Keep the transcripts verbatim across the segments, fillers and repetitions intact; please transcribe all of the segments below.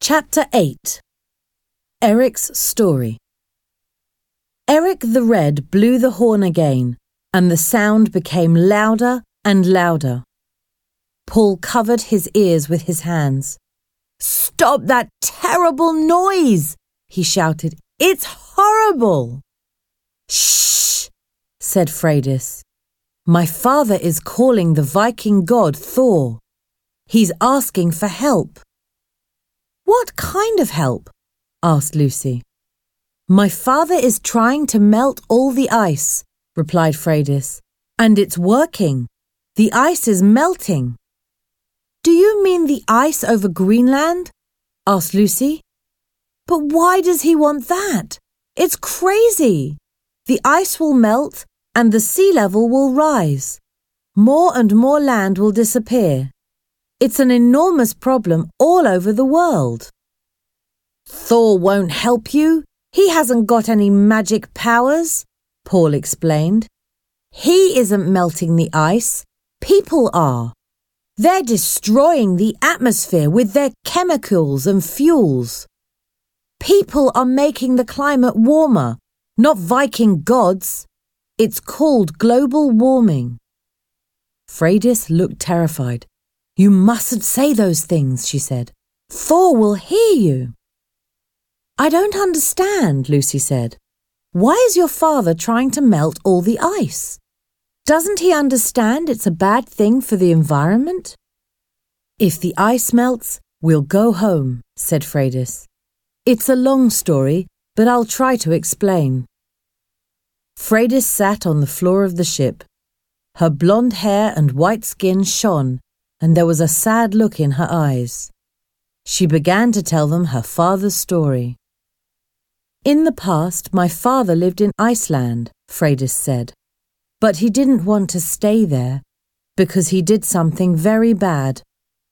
Chapter eight. Eric's Story. Eric the Red blew the horn again, and the sound became louder and louder. Paul covered his ears with his hands. "Stop that terrible noise!" he shouted. "It's horrible!" "Shh!" said Freydis. "My father is calling the Viking god Thor. He's asking for help." "What kind of help?" asked Lucy. "My father is trying to melt all the ice," replied Freydis, "and it's working. The ice is melting." "Do you mean the ice over Greenland?" asked Lucy. "But why does he want that? It's crazy. The ice will melt and the sea level will rise. More and more land will disappear. It's an enormous problem all over the world." "Thor won't help you. He hasn't got any magic powers," Paul explained. "He isn't melting the ice. People are. They're destroying the atmosphere with their chemicals and fuels. People are making the climate warmer, not Viking gods. It's called global warming." Freydis looked terrified. "You mustn't say those things," she said. "Thor will hear you." "I don't understand," Lucy said. "Why is your father trying to melt all the ice? Doesn't he understand it's a bad thing for the environment?" "If the ice melts, we'll go home," said Freydis. "It's a long story, but I'll try to explain." Freydis sat on the floor of the ship. Her blonde hair and white skin shone, and there was a sad look in her eyes. She began to tell them her father's story. "In the past, my father lived in Iceland," Freydis said. "But he didn't want to stay there because he did something very bad."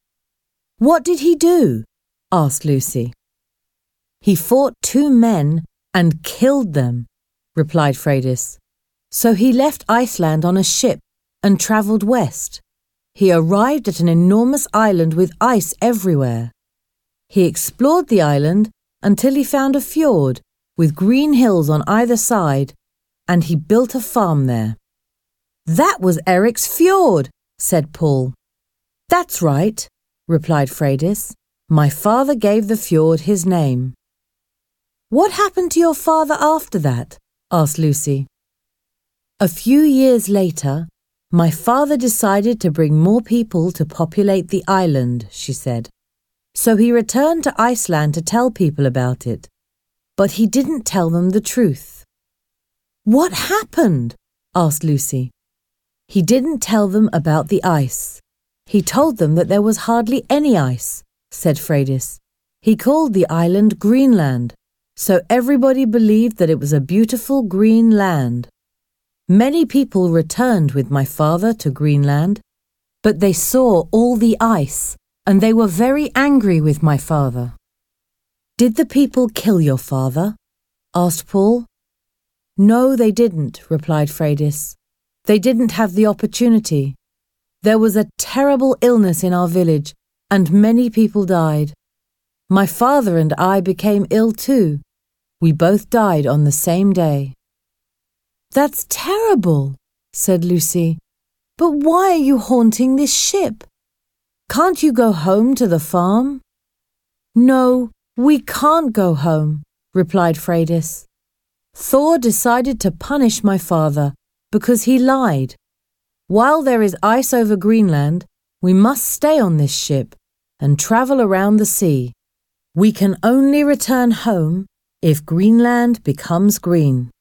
"What did he do?" asked Lucy. "He fought two men and killed them," replied Freydis. "So he left Iceland on a ship and travelled west. He arrived at an enormous island with ice everywhere. He explored the island until he found a fjord with green hills on either side, and he built a farm there." "That was Eric's fjord," said Paul. "That's right," replied Freydis. "My father gave the fjord his name." "What happened to your father after that?" asked Lucy. "A few years later, my father decided to bring more people to populate the island," she said. "So he returned to Iceland to tell people about it. But he didn't tell them the truth." "What happened?" asked Lucy. "He didn't tell them about the ice. He told them that there was hardly any ice," said Freydis. "He called the island Greenland, so everybody believed that it was a beautiful green land. Many people returned with my father to Greenland, but they saw all the ice, and they were very angry with my father." "Did the people kill your father?" asked Paul. "No, they didn't," replied Freydis. "They didn't have the opportunity. There was a terrible illness in our village, and many people died. My father and I became ill too. We both died on the same day." "That's terrible," said Lucy. "But why are you haunting this ship? Can't you go home to the farm?" "No, we can't go home," replied Freydis. "Thor decided to punish my father because he lied. While there is ice over Greenland, we must stay on this ship and travel around the sea. We can only return home if Greenland becomes green."